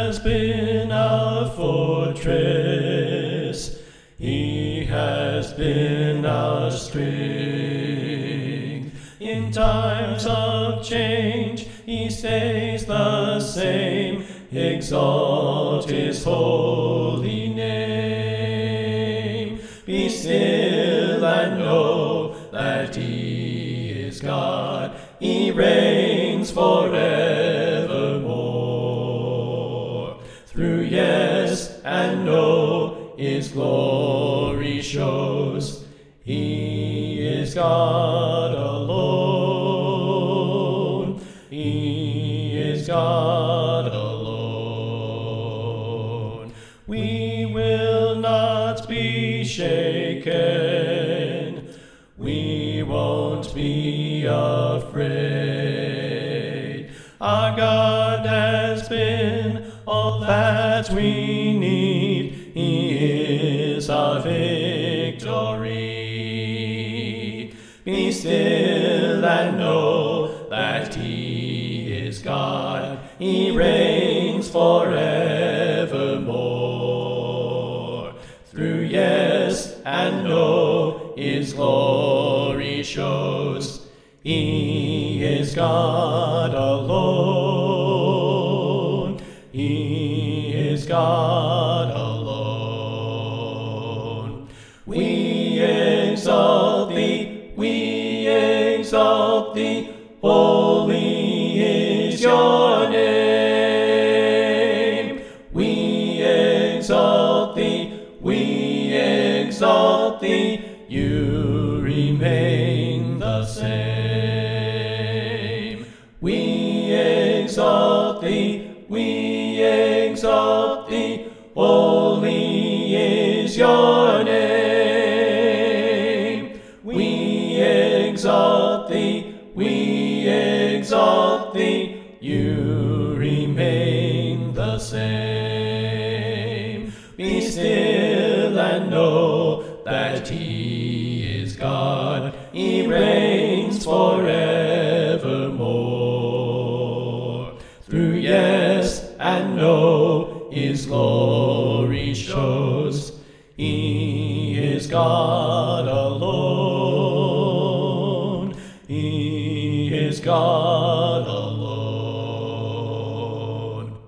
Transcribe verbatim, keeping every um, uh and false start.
has been our fortress. He has been our strength. In times of change, He stays the same. Exalt His holy name. Be still and know that He is God. He reigns forevermore. Through yes and no His glory shows. He is God alone. He is God alone. We will not be shaken. We won't be afraid. Our God has been all that we need. He is our victory. Be still and know that He is God. He reigns forevermore. Through yes and no His glory shows. He is God alone. He is God alone. We exalt Thee, we exalt Thee, holy is Your name. We exalt Thee, we exalt Thee, You remain the same. We exalt Thee, we exalt Thee, holy is Your name. We exalt Thee, we exalt Thee, You remain the same. Be still and know that He is God. He reigns forevermore. Through yes and no His glory shows. He is God